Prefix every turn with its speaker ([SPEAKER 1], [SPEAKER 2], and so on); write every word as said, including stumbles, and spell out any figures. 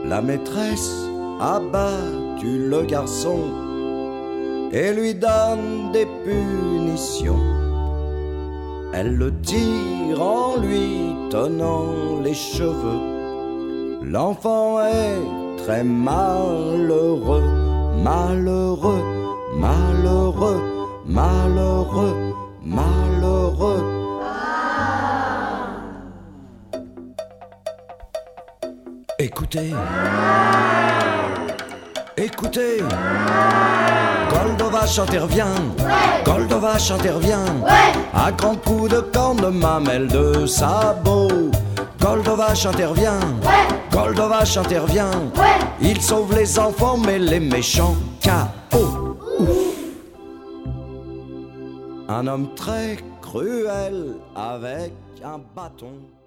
[SPEAKER 1] La maîtresse a battu le garçon et lui donne des punitions. Elle le tire en lui tenant les cheveux. L'enfant est très malheureux, malheureux, malheureux, malheureux, malheureux. Écoutez, écoutez, Goldovache intervient, Goldovache intervient, à grands coups de corne, de mamelles, de sabots. Goldovache intervient, Goldovache intervient, il sauve les enfants mais les méchants K O. Ouf. Un homme très cruel avec un bâton